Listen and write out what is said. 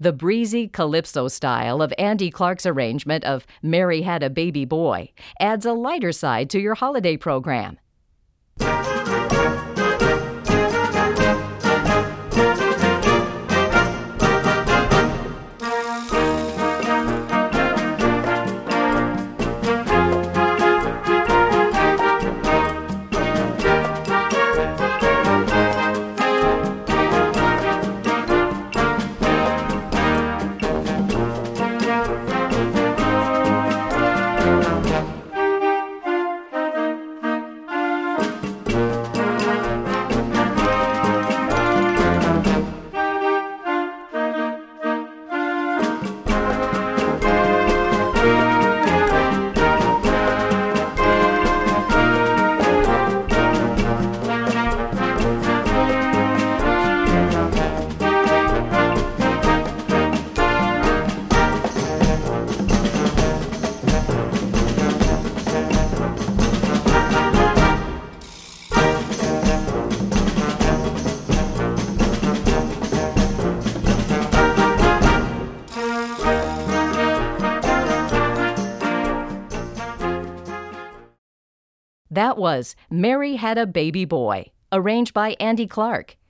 The breezy calypso style of Andy Clark's arrangement of Mary Had a Baby Boy adds a lighter side to your holiday program. That was Mary Had a Baby Boy, arranged by Andy Clark.